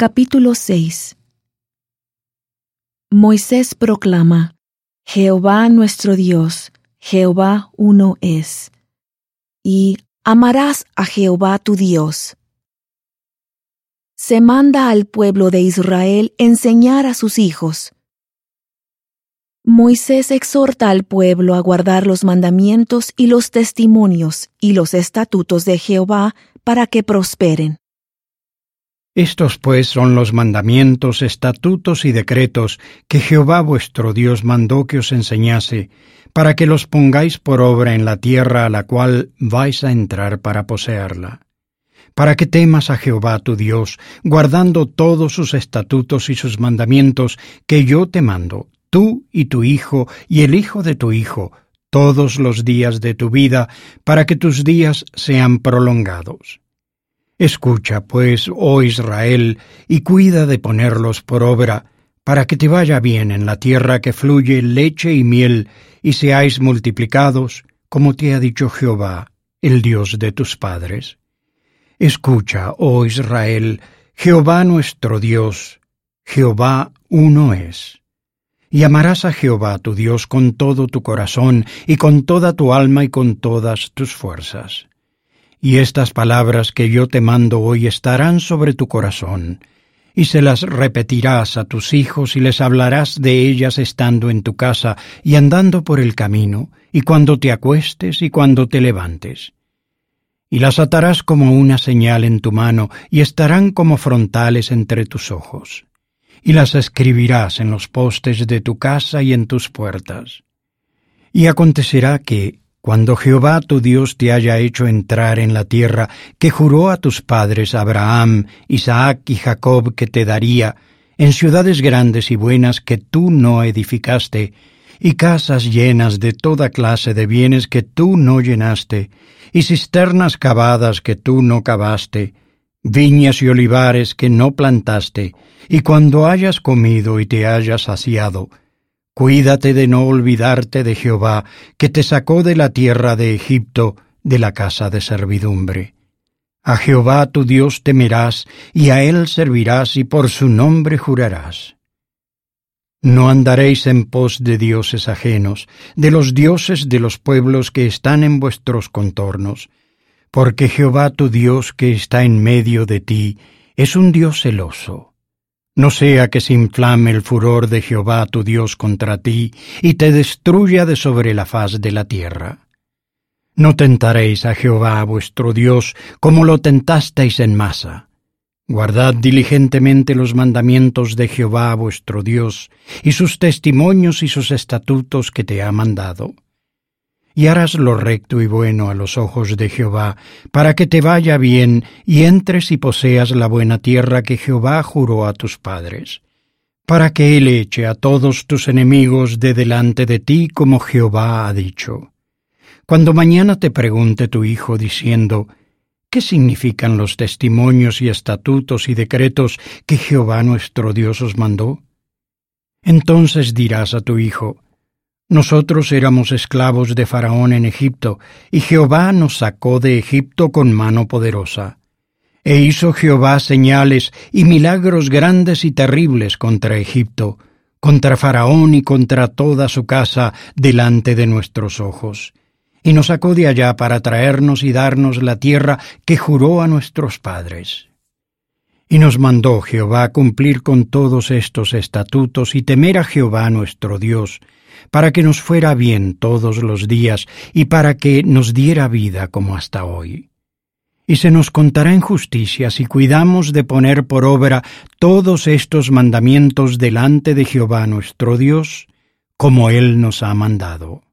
Capítulo 6. Moisés proclama: Jehová nuestro Dios, Jehová uno es. Y amarás a Jehová tu Dios. Se manda al pueblo de Israel enseñar a sus hijos. Moisés exhorta al pueblo a guardar los mandamientos y los testimonios y los estatutos de Jehová para que prosperen. Estos pues son los mandamientos, estatutos y decretos que Jehová vuestro Dios mandó que os enseñase, para que los pongáis por obra en la tierra a la cual vais a entrar para poseerla. Para que temas a Jehová tu Dios, guardando todos sus estatutos y sus mandamientos que yo te mando, tú y tu hijo y el hijo de tu hijo, todos los días de tu vida, para que tus días sean prolongados. Escucha, pues, oh Israel, y cuida de ponerlos por obra, para que te vaya bien en la tierra que fluye leche y miel, y seáis multiplicados, como te ha dicho Jehová, el Dios de tus padres. Escucha, oh Israel, Jehová nuestro Dios, Jehová uno es. Y amarás a Jehová tu Dios con todo tu corazón, y con toda tu alma y con todas tus fuerzas. Y estas palabras que yo te mando hoy estarán sobre tu corazón, y se las repetirás a tus hijos y les hablarás de ellas estando en tu casa y andando por el camino, y cuando te acuestes y cuando te levantes. Y las atarás como una señal en tu mano, y estarán como frontales entre tus ojos. Y las escribirás en los postes de tu casa y en tus puertas. Y acontecerá que, cuando Jehová tu Dios te haya hecho entrar en la tierra que juró a tus padres Abraham, Isaac y Jacob que te daría, en ciudades grandes y buenas que tú no edificaste, y casas llenas de toda clase de bienes que tú no llenaste, y cisternas cavadas que tú no cavaste, viñas y olivares que no plantaste, y cuando hayas comido y te hayas saciado, cuídate de no olvidarte de Jehová, que te sacó de la tierra de Egipto, de la casa de servidumbre. A Jehová tu Dios temerás, y a él servirás, y por su nombre jurarás. No andaréis en pos de dioses ajenos, de los dioses de los pueblos que están en vuestros contornos, porque Jehová tu Dios que está en medio de ti es un Dios celoso. No sea que se inflame el furor de Jehová tu Dios contra ti, y te destruya de sobre la faz de la tierra. No tentaréis a Jehová vuestro Dios, como lo tentasteis en Masa. Guardad diligentemente los mandamientos de Jehová vuestro Dios, y sus testimonios y sus estatutos que te ha mandado. Y harás lo recto y bueno a los ojos de Jehová, para que te vaya bien, y entres y poseas la buena tierra que Jehová juró a tus padres, para que él eche a todos tus enemigos de delante de ti, como Jehová ha dicho. Cuando mañana te pregunte tu hijo diciendo: ¿qué significan los testimonios y estatutos y decretos que Jehová nuestro Dios os mandó? Entonces dirás a tu hijo: nosotros éramos esclavos de Faraón en Egipto, y Jehová nos sacó de Egipto con mano poderosa. E hizo Jehová señales y milagros grandes y terribles contra Egipto, contra Faraón y contra toda su casa delante de nuestros ojos. Y nos sacó de allá para traernos y darnos la tierra que juró a nuestros padres. Y nos mandó Jehová cumplir con todos estos estatutos y temer a Jehová nuestro Dios, para que nos fuera bien todos los días y para que nos diera vida como hasta hoy. Y se nos contará en justicia si cuidamos de poner por obra todos estos mandamientos delante de Jehová nuestro Dios, como él nos ha mandado.